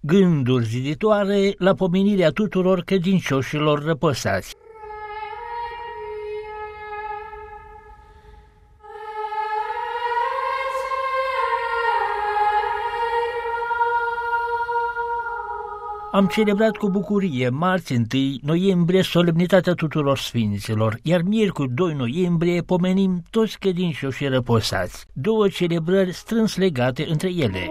Gânduri ziditoare la pomenirea tuturor credincioșilor răposați. Am celebrat cu bucurie marți 1 noiembrie solemnitatea tuturor sfinților, iar miercuri 2 noiembrie pomenim toți credincioșii răposați, două celebrări strâns legate între ele.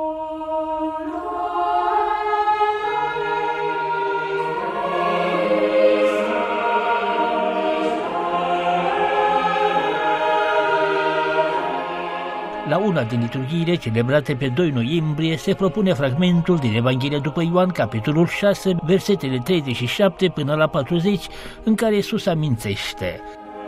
La una din liturghiile celebrate pe 2 noiembrie se propune fragmentul din Evanghelia după Ioan, capitolul 6, versetele 37 până la 40, în care Iisus amintește: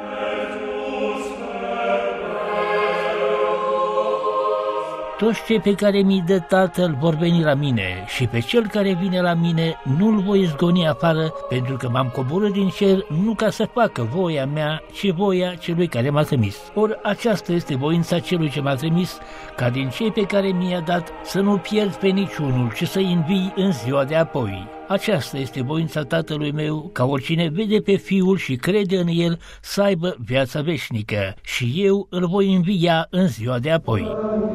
toți cei pe care mi-i dă Tatăl vor veni la mine și pe cel care vine la mine nu-l voi izgoni afară, pentru că m-am coborât din cer nu ca să facă voia mea, ci voia celui care m-a trimis. Ori aceasta este voința celui ce m-a trimis, ca din cei pe care mi-a dat să nu pierd pe niciunul, ci să-i învii în ziua de apoi. Aceasta este voința Tatălui meu, ca oricine vede pe Fiul și crede în El să aibă viața veșnică, și eu îl voi învia în ziua de apoi.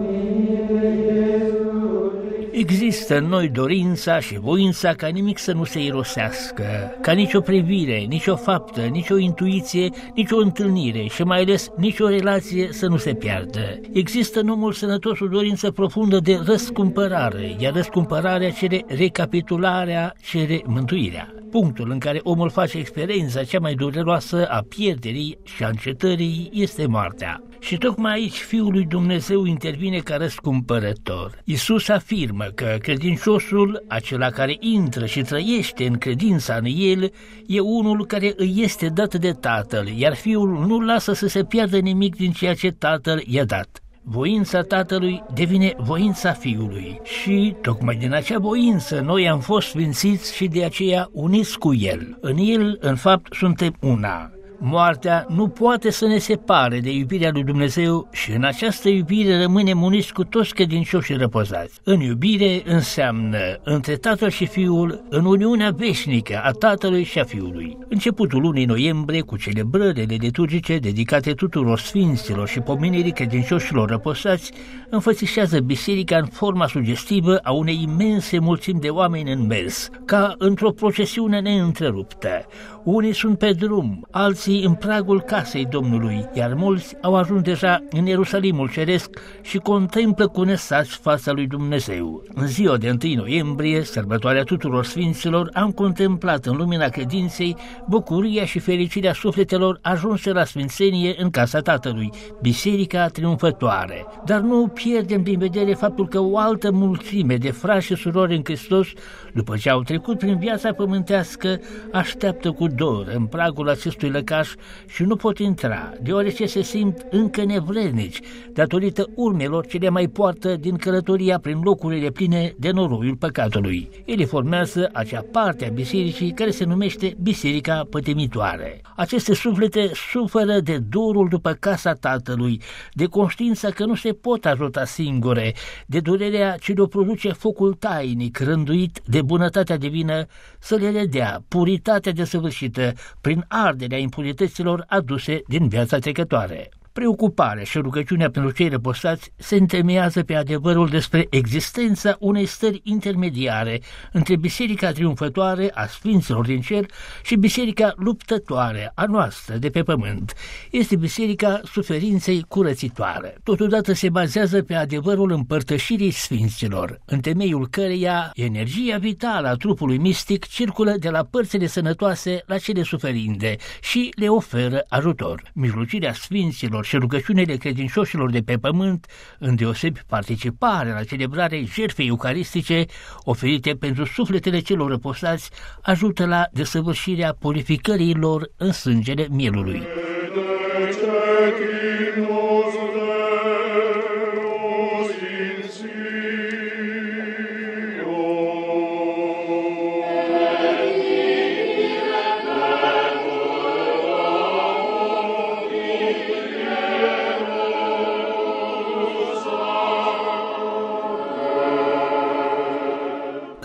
Există în noi dorința și voința ca nimic să nu se irosească, ca nicio privire, nicio faptă, nicio intuiție, nicio întâlnire și mai ales nicio relație să nu se piardă. Există în omul sănătos o dorință profundă de răscumpărare, iar răscumpărarea cere recapitularea, cere mântuirea. Punctul în care omul face experiența cea mai dureroasă a pierderii și a încetării este moartea. Și tocmai aici Fiul lui Dumnezeu intervine ca răscumpărător. Iisus afirmă că credinciosul, acela care intră și trăiește în credința în El, e unul care îi este dat de Tatăl, iar Fiul nu lasă să se piardă nimic din ceea ce Tatăl i-a dat. Voința Tatălui devine voința Fiului și, tocmai din acea voință, noi am fost sfințiți și de aceea uniți cu El. În El, în fapt, suntem una. Moartea nu poate să ne separe de iubirea lui Dumnezeu și în această iubire rămânem uniți cu toți credincioșii răposați. În iubire înseamnă între Tatăl și Fiul, în uniunea veșnică a Tatălui și a Fiului. Începutul lunii noiembrie, cu celebrările liturgice dedicate tuturor sfinților și pomenirii credincioșilor răposați, înfățișează biserica în forma sugestivă a unei imense mulțimi de oameni în mers, ca într-o procesiune neîntreruptă. Unii sunt pe drum, alții în pragul casei Domnului, iar mulți au ajuns deja în Ierusalimul Ceresc și contemplă cu nesați fața lui Dumnezeu. În ziua de 1 noiembrie, sărbătoarea tuturor sfinților, am contemplat în lumina credinței bucuria și fericirea sufletelor ajunse la sfințenie în casa Tatălui, biserica triumfătoare. Dar nu pierdem din vedere faptul că o altă mulțime de frați și surori în Hristos, după ce au trecut prin viața pământească, așteaptă cu dor în pragul acestui lăcaș și nu pot intra, deoarece se simt încă nevrednici, datorită urmelor ce le mai poartă din călătoria prin locurile pline de noroiul păcatului. Ele formează acea parte a bisericii care se numește Biserica Pătimitoare. Aceste suflete suferă de dorul după casa Tatălui, de conștiința că nu se pot ajuta singure, de durerea ce le-o produce focul tainic, rânduit de bunătatea divină, să le redea puritatea desăvârșită prin arderea impurităților aduse din viața trecătoare. Preocuparea și rugăciunea pentru cei răposați se întemeiază pe adevărul despre existența unei stări intermediare între biserica triumfătoare a sfinților din cer și biserica luptătoare a noastră de pe pământ. Este biserica suferinței curățitoare. Totodată se bazează pe adevărul împărtășirii sfinților, în temeiul căreia energia vitală a trupului mistic circulă de la părțile sănătoase la cele suferinde și le oferă ajutor. Mijlocirea sfinților și rugăciunile credincioșilor de pe pământ, îndeosebi participarea la celebrarea jertfei eucaristice oferite pentru sufletele celor răposați, ajută la desăvârșirea purificării lor în sângele mielului.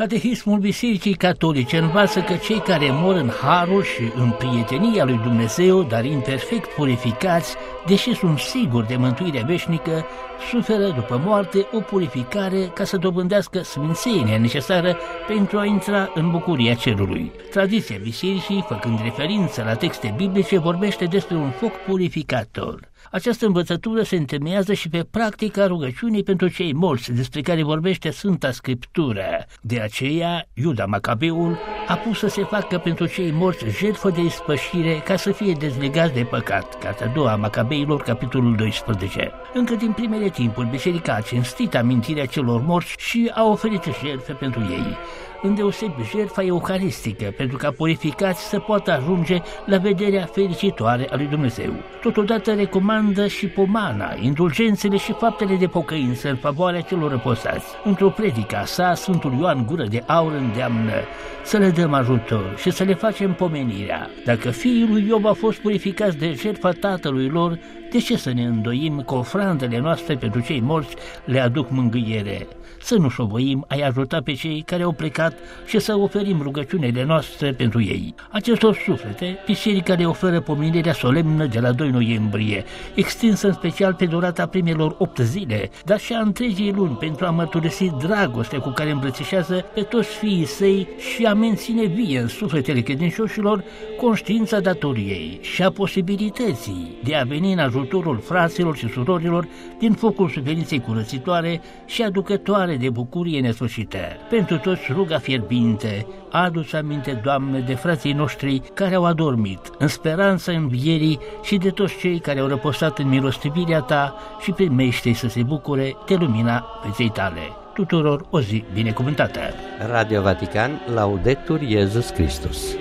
Catehismul Bisericii Catolice învață că cei care mor în harul și în prietenia lui Dumnezeu, dar imperfect purificați, deși sunt siguri de mântuirea veșnică, suferă după moarte o purificare ca să dobândească sfințenia necesară pentru a intra în bucuria cerului. Tradiția bisericii, făcând referință la texte biblice, vorbește despre un foc purificator. Această învățătură se întemeiază și pe practica rugăciunii pentru cei morți, despre care vorbește Sfânta Scriptură. De aceea, Iuda Macabeul a pus să se facă pentru cei morți jertfă de ispășire ca să fie dezlegați de păcat. Cartea a doua a Macabeilor, capitolul 12. Încă din primele timpuri, biserica a cinstit amintirea celor morți și a oferit jertfe pentru ei. Îndeosebi jertfa euharistică, pentru ca purificați să poată ajunge la vederea fericitoare a lui Dumnezeu. Totodată recomandă și pomana, indulgențele și faptele de pocăință în favoarea celor răposați. Într-o predică a sa, Sfântul Ioan Gură de Aur îndeamnă să le dăm ajutor și să le facem pomenirea. Dacă fiii lui Iov au fost purificați de jertfa tatălui lor, de ce să ne îndoim că ofrandele noastre pentru cei morți le aduc mângâiere? Să nu șovăim a-i ajuta pe cei care au plecat și să oferim rugăciunile noastre pentru ei. Acestor suflete, biserica le oferă pomenirea solemnă de la 2 noiembrie, extinsă în special pe durata primelor 8 zile, dar și a întregii luni pentru a mărturisi dragostea cu care îmbrățișează pe toți fiii săi și a menține vie în sufletele credincioșilor conștiința datoriei și a posibilității de a veni în ajutorul fraților și surorilor din focul suferinței curățitoare și aducătoare de bucurie nesfârșită. Pentru toți ruga fierbinte, adu-ți aminte, Doamne, de frații noștri care au adormit, în speranța învierii și de toți cei care au răposat în milostivirea Ta și primește-i să se bucure de lumina vieții Tale. Tuturor o zi binecuvântată! Radio Vatican, Laudetur Iesus Christus.